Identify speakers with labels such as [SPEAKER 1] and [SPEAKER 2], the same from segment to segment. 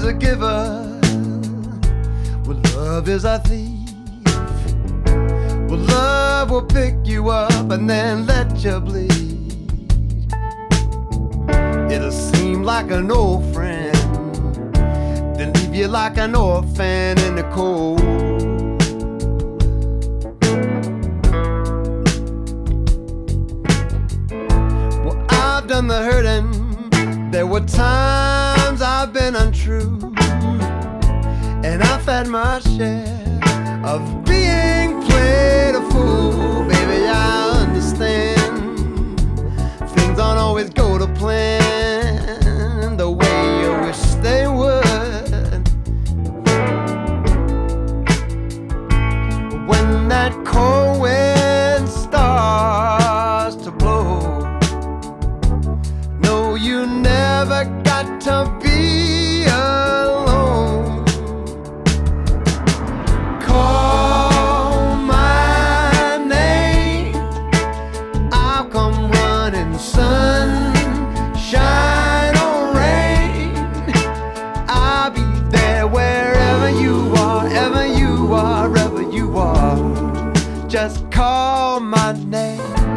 [SPEAKER 1] is a giver, well, love is a thief. Well, love will pick you up and then let you bleed. It'll seem like an old friend, then leave you like an orphan in the cold. Well, I've done the hurting. There were times I've been untrue, and I've had my share of being played a fool. Baby, I understand things don't always go to plan the way you wish they would. When that cold wind starts to blow, no, you never got to be alone. Call my name, I'll come running, sun, shine or rain. I'll be there wherever you are, ever you are, ever you are. Just call my name.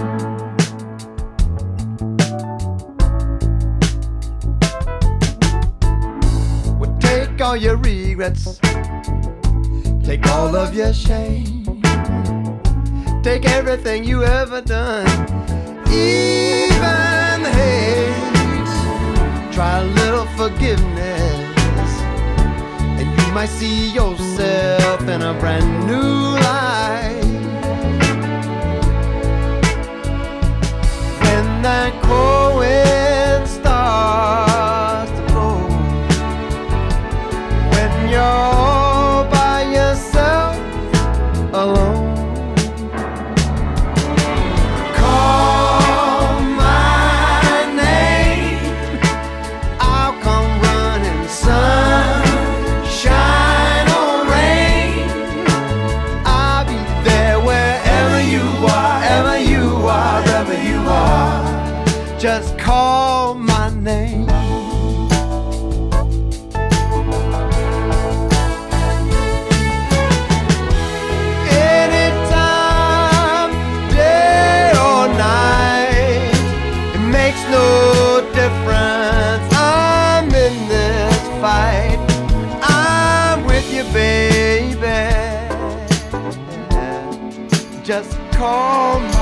[SPEAKER 1] Take all your regrets, take all of your shame, take everything you ever done, even the hate. Try a little forgiveness, and you might see yourself in a brand new light. When that cold wind starts to blow, when you're all by yourself, alone, call my name, I'll come running, sun, shine or rain. I'll be there wherever you are, ever you are, ever you are. Just call my name. No difference, I'm in this fight. I'm with you, baby. Just call me.